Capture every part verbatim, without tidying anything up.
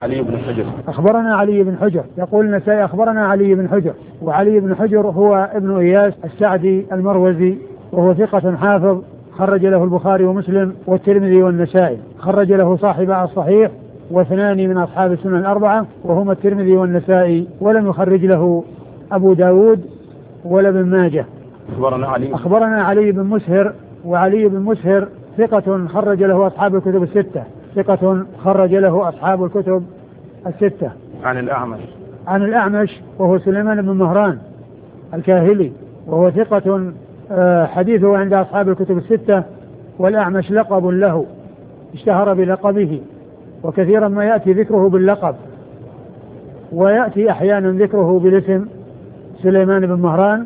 علي بن حجر. أخبرنا علي بن حجر. يقول النسائي أخبرنا علي بن حجر، وعلي بن حجر هو ابن إياس السعدي المروزي، وهو ثقة حافظ، خرج له البخاري ومسلم والترمذي والنسائي. خرج له صاحب الصحيح واثنان من أصحاب السنن الأربعة وهما الترمذي والنسائي، ولم يخرج له أبو داود ولا ابن ماجه. أخبرنا علي أخبرنا علي بن مسهر، وعلي بن مسهر ثقة خرج له أصحاب الكتب الستة، ثقة خرج له أصحاب الكتب الستة. عن الأعمش عن الأعمش وهو سليمان بن مهران الكاهلي، وهو ثقة حديثه عند أصحاب الكتب الستة، والأعمش لقب له اشتهر بلقبه، وكثيرا ما يأتي ذكره باللقب، ويأتي أحيانا ذكره بالاسم سليمان بن مهران.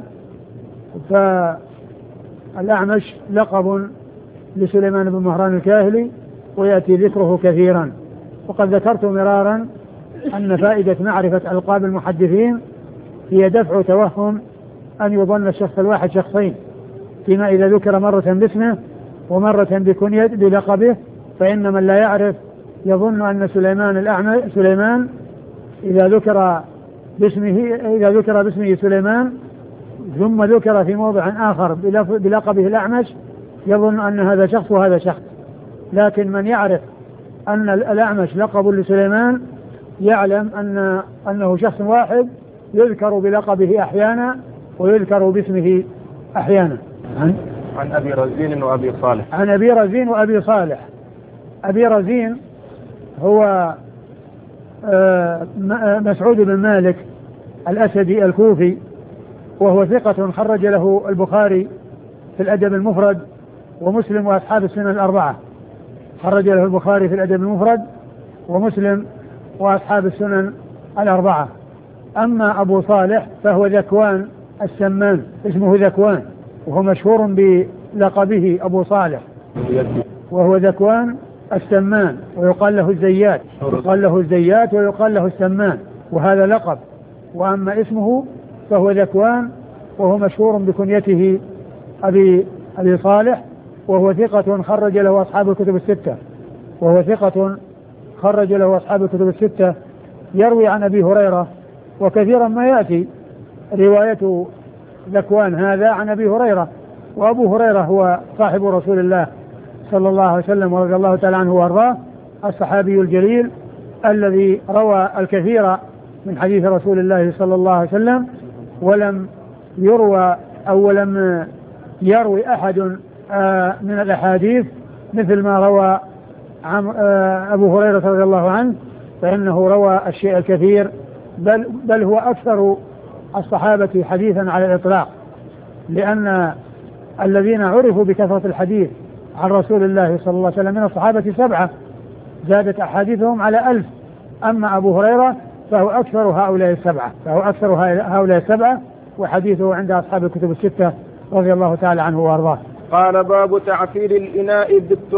فالأعمش لقب لسليمان بن مهران الكاهلي، ويأتي ذكره كثيرا. وقد ذكرت مرارا أن فائدة معرفة ألقاب المحدثين هي دفع توهم أن يظن الشخص الواحد شخصين، فيما إذا ذكر مرة باسمه ومرة بكنية بلقبه، فإن من لا يعرف يظن أن سليمان الأعمى سليمان إذا ذكر باسمه إذا ذكر باسمه سليمان ثم ذكر في موضع آخر بلقبه الأعمش يظن أن هذا شخص وهذا شخص. لكن من يعرف أن الأعمش لقب لسليمان يعلم أن أنه شخص واحد يذكر بلقبه أحيانا ويذكر باسمه أحيانا. عن, عن أبي رزين وأبي صالح. عن أبي رزين وأبي صالح. أبي رزين هو مسعود بن مالك الأسدي الكوفي، وهو ثقة خرج له البخاري في الأدب المفرد ومسلم وأصحاب السنن الأربعة. خرج له البخاري في الأدب المفرد ومسلم وأصحاب السنن الأربعة. أما أبو صالح فهو ذكوان السمان، اسمه ذكوان، وهو مشهور بلقبه أبو صالح، وهو ذكوان السمان، ويقال له الزيات، يقال له الزيات ويقال له السمان، وهذا لقب. وأما اسمه فهو ذكوان، وهو مشهور بكنيته أبي أبي صالح، وهو ثقة خرج له أصحاب الكتب الستة وهو ثقة خرج له أصحاب الكتب الستة يروي عن أبي هريرة، وكثيرا ما يأتي رواية ذكوان هذا عن أبي هريرة. وأبو هريرة هو صاحب رسول الله صلى الله عليه وسلم ورضي الله تعالى عنه وارضاه، الصحابي الجليل الذي روى الكثير من حديث رسول الله صلى الله عليه وسلم، ولم يروى أو لم يروي أحد من الأحاديث مثل ما روى أبو هريرة رضي الله عنه، فإنه روى الشيء الكثير، بل, بل هو أكثر الصحابة حديثا على الإطلاق، لأن الذين عرفوا بكثرة الحديث عن رسول الله صلى الله عليه وسلم من الصحابة سبعة زادت أحاديثهم على ألف. أما أبو هريرة فهو أكثر هؤلاء السبعة فهو أكثر هؤلاء السبعة وحديثه عند أصحاب الكتب الستة رضي الله تعالى عنه وأرضاه. قال: باب تعفير الإناء بالتراب.